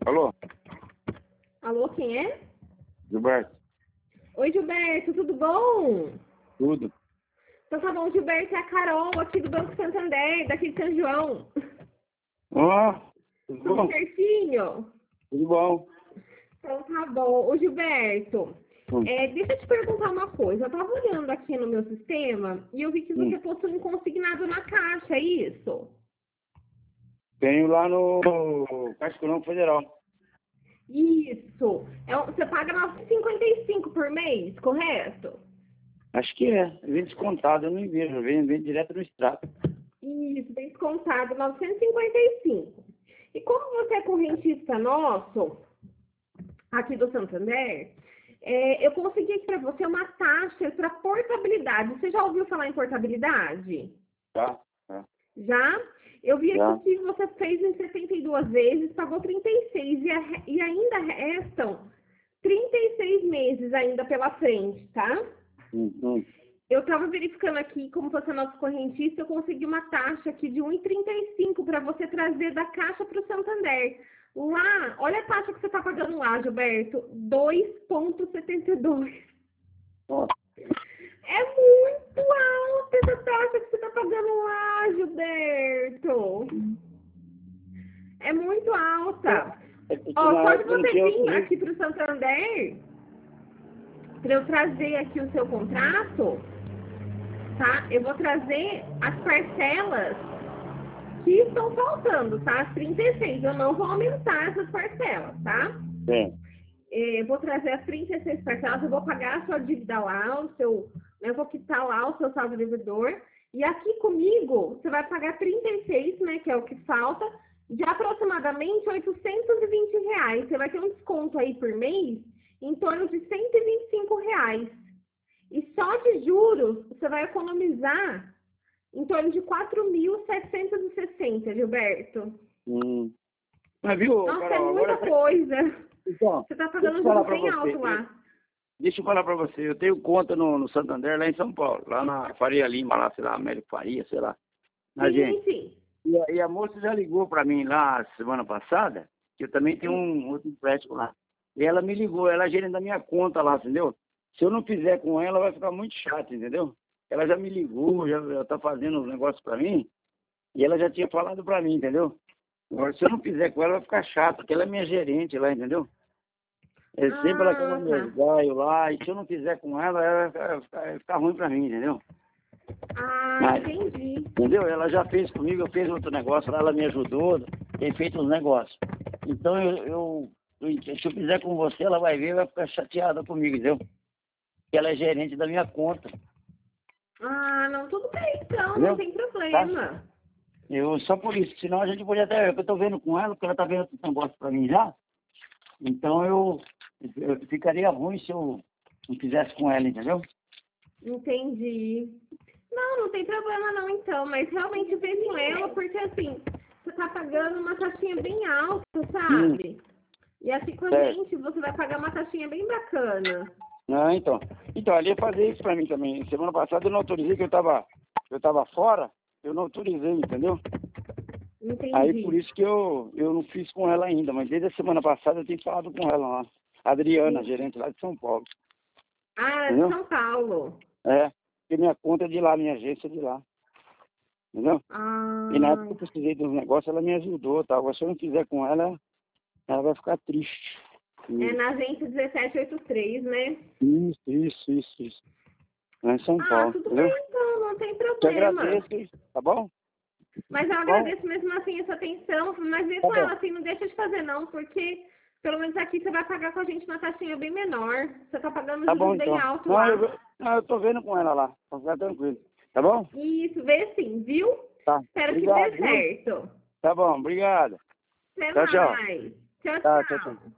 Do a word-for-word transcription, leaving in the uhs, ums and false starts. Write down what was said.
Alô? Alô, quem é? Gilberto? Oi, Gilberto, tudo bom? Tudo? Então tá bom, Gilberto, é a Carol aqui do Banco Santander, daqui de São João. Ó, tudo Tudo bom? certinho? Tudo bom? Então tá bom. Ô, Gilberto, Hum, é, deixa eu te perguntar uma coisa. Eu tava olhando aqui no meu sistema e eu vi que hum. você possui um consignado na caixa, é isso? Tenho lá no Caixa Econômico Federal. Isso. É, um- você paga novecentos e cinquenta e cinco por mês, correto? Acho que é. Vem descontado, eu não vejo. Vem, vem direto no extrato. Isso, bem descontado, novecentos e cinquenta e cinco. E como você é correntista nosso, aqui do Santander, é, eu consegui aqui para você uma taxa para portabilidade. Você já ouviu falar em portabilidade? Tá? Tá. Já? Eu vi Já. aqui que você fez em setenta e duas vezes, pagou trinta e seis e, a- e ainda restam trinta e seis meses ainda pela frente, tá? Hum, hum. Eu estava verificando aqui, como você é nosso correntista, eu consegui uma taxa aqui de um e trinta e cinco para você trazer da Caixa para o Santander. Lá, olha a taxa que você está pagando lá, Gilberto, dois vírgula setenta e dois. Ó, É muito alta essa taxa que você está pagando lá, Gilberto. É muito alta. é que Ó, na só de época não você tinha outro vir jeito. aqui para o Santander, para eu trazer aqui o seu contrato, tá? Eu vou trazer as parcelas que estão faltando, tá? As trinta e seis. Eu não vou aumentar essas parcelas, tá? É. Eh, Eu vou trazer as trinta e seis parcelas, eu vou pagar a sua dívida lá, o seu, né, eu vou quitar lá o seu saldo devedor. E aqui comigo, você vai pagar trinta e seis, né, que é o que falta, de aproximadamente oitocentos e vinte reais. Você vai ter um desconto aí por mês em torno de cento e vinte e cinco reais. E só de juros, você vai economizar em torno de quatro mil setecentos e sessenta, Gilberto. Hum. Mas viu, Nossa, é Carol, agora... muita coisa. Então, Você tá deixa pagando eu um falar juros pra bem você. alto Eu- lá. Deixa eu falar pra você. Eu tenho conta no, no Santander, lá em São Paulo. Lá na Faria Lima, lá, sei lá, Américo Faria, sei lá. Na Sim, gente. sim. E a, e a moça já ligou para mim lá semana passada, que eu também tenho um outro empréstimo lá. E ela me ligou, ela é gerente da minha conta lá, entendeu? Se eu não fizer com ela, vai ficar muito chato, entendeu? Ela já me ligou, já, já tá fazendo os negócios para mim, e ela já tinha falado para mim, entendeu? Agora, se eu não fizer com ela, vai ficar chato, porque ela é minha gerente lá, entendeu? É sempre ela quer Ah, meus tá. galhos lá, e se eu não fizer com ela, ela vai ficar, vai ficar, vai ficar ruim para mim, entendeu? Ah, Mas, entendi. entendeu? Ela já fez comigo, eu fiz outro negócio lá, ela me ajudou, tem feito uns negócios. Então, eu, eu, eu- se eu fizer com você, ela vai ver e vai ficar chateada comigo, entendeu? Porque ela é gerente da minha conta, Ah, não, tudo bem então, não entendeu? tem Tá? problema. Eu, só por isso, senão a gente podia até, eu tô vendo com ela, porque ela tá vendo esse negócio pra mim já, então eu, eu ficaria ruim se eu não fizesse com ela, entendeu? Entendi. Não, não tem problema não então, mas realmente vê com ela, porque assim, você tá pagando uma taxinha bem alta, Hum, sabe? E aqui com a certo. gente você vai pagar uma taxinha bem bacana. Não, então. Então, ali ia fazer isso pra mim também. Semana passada eu não autorizei, que eu tava, eu tava fora, eu não autorizei, entendeu? Aí por Entendi. isso que eu, eu não fiz com ela ainda, mas desde a semana passada eu tenho falado com ela lá. Adriana, gerente lá de São Paulo. Ah, de Entendeu? São Paulo. É, porque minha conta é de lá, minha agência é de lá. Entendeu? E na época Ah, que eu precisei dos negócios, ela me ajudou, tá? Agora se eu não fizer com ela, ela vai ficar triste. é Hum. na agência dezessete oitenta e três, né? Isso, isso, isso, isso. Lá em São Ah, Paulo, tudo entendeu? bem então, não tem Te problema. agradeço, hein? Tá bom? Mas eu Bom, agradeço mesmo assim essa atenção, mas vê tá com bom. ela assim, não deixa de fazer não, porque pelo menos aqui você vai pagar com a gente uma taxinha bem menor. Você tá pagando Tá bom juros bem então. alto Não, eu, lá. ve- não, eu tô vendo com ela lá. Pra ficar tranquilo. Tá bom? Isso, vê sim, viu? Tá. Espero que Obrigado, dê viu? certo. Tá bom, obrigado. Até Tchau, tchau. mais. Tchau, Tá, tchau, tchau. tchau.